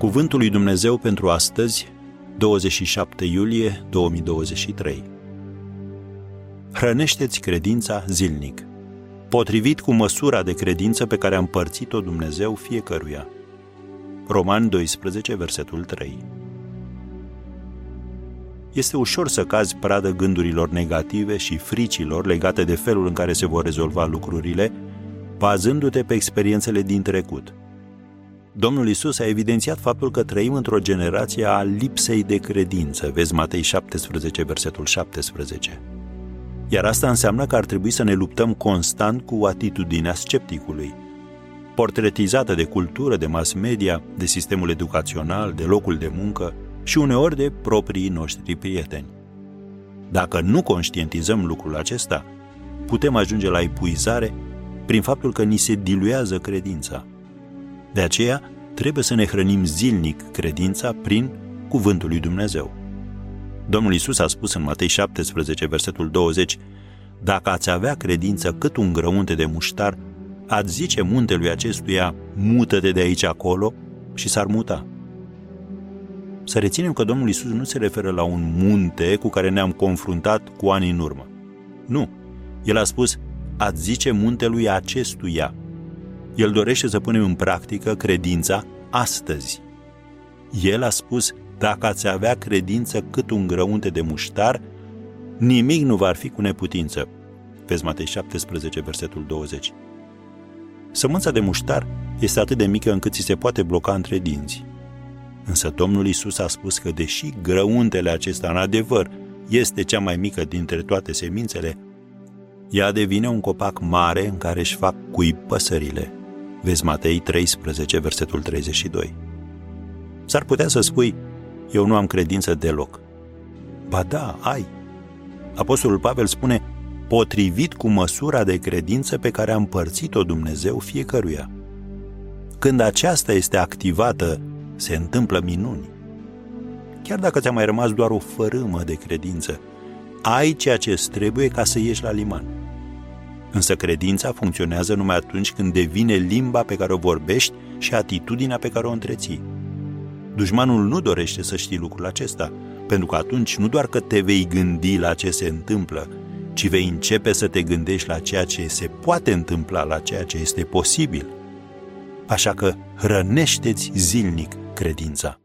Cuvântul lui Dumnezeu pentru astăzi, 27 iulie 2023. Hrănește-ți credința zilnic, potrivit cu măsura de credință pe care a împărțit-o Dumnezeu fiecăruia. Romani 12, versetul 3. Este ușor să cazi pradă gândurilor negative și fricilor legate de felul în care se vor rezolva lucrurile, bazându-te pe experiențele din trecut. Domnul Iisus a evidențiat faptul că trăim într-o generație a lipsei de credință, vezi Matei 17, versetul 17. Iar asta înseamnă că ar trebui să ne luptăm constant cu atitudinea scepticului, portretizată de cultură, de mass media, de sistemul educațional, de locul de muncă și uneori de proprii noștri prieteni. Dacă nu conștientizăm lucrul acesta, putem ajunge la epuizare prin faptul că ni se diluează credința. De aceea, trebuie să ne hrănim zilnic credința prin Cuvântul lui Dumnezeu. Domnul Iisus a spus în Matei 17, versetul 20, dacă ați avea credință cât un grăunte de muștar, ați zice muntelui acestuia, mută-te de aici acolo și s-ar muta. Să reținem că Domnul Iisus nu se referă la un munte cu care ne-am confruntat cu ani în urmă. Nu. El a spus, ați zice muntelui acestuia. El dorește să punem în practică credința astăzi. El a spus, dacă ați avea credință cât un grăunte de muștar, nimic nu va fi cu neputință. Vezi Matei 17, versetul 20. Sămânța de muștar este atât de mică încât ți se poate bloca între dinți. Însă Domnul Iisus a spus că deși grăuntele acesta în adevăr este cea mai mică dintre toate semințele, ea devine un copac mare în care își fac cuib păsările. Vezi Matei 13, versetul 32. S-ar putea să spui, eu nu am credință deloc. Ba da, ai. Apostolul Pavel spune, potrivit cu măsura de credință pe care a împărțit-o Dumnezeu fiecăruia. Când aceasta este activată, se întâmplă minuni. Chiar dacă ți-a mai rămas doar o fărâmă de credință, ai ceea ce îți trebuie ca să ieși la liman. Însă credința funcționează numai atunci când devine limba pe care o vorbești și atitudinea pe care o întreții. Dușmanul nu dorește să știi lucrul acesta, pentru că atunci nu doar că te vei gândi la ce se întâmplă, ci vei începe să te gândești la ceea ce se poate întâmpla, la ceea ce este posibil. Așa că hrănește-ți zilnic credința.